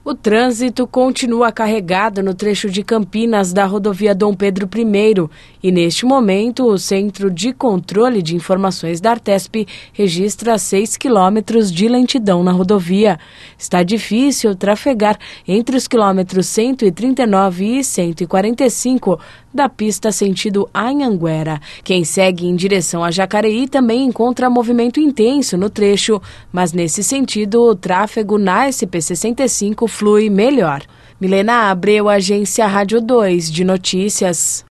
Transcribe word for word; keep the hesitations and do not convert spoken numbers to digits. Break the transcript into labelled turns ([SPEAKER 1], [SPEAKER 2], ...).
[SPEAKER 1] O trânsito continua carregado no trecho de Campinas da rodovia Dom Pedro I e, neste momento, o Centro de Controle de Informações da Artesp registra seis quilômetros de lentidão na rodovia. Está difícil trafegar entre os quilômetros cento e trinta e nove e cento e quarenta e cinco da pista sentido Anhanguera. Quem segue em direção a Jacareí também encontra movimento intenso no trecho, mas nesse sentido o tráfego na S P sessenta e cinco flui melhor. Milena Abreu, Agência Rádio dois de Notícias.